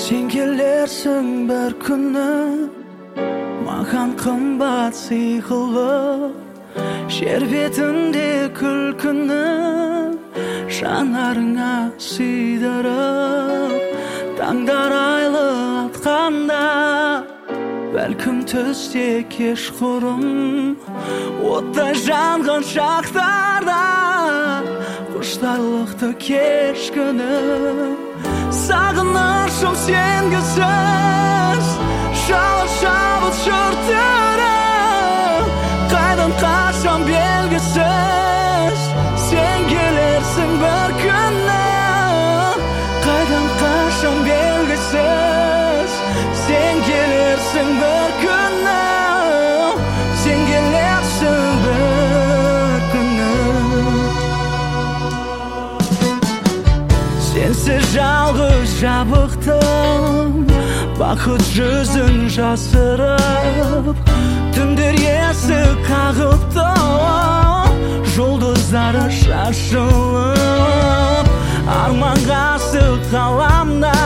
Sen kelersin bir күні маған қымбат сый қылып, жер бетінде күлкіні жанарыңа сыйдырып, таңдар айлы атқанда, бәлкім түсте кешқұрым оттай жанған шақтарда құштарлықты кешкініп, сағынышым сенгісіз шалып шабыт жұрттырып, қайдан қашам белгісіз сен келерсің бір күні, қайдан қашам белгісіз сен келерсің бір күні, сен келерсің бір күні. Сенсіз жалғыз жабықтым, бақыт жүзін жасырып, түндер есік қағыпты, жұлдыздары шашылып, арман ғасық қаламда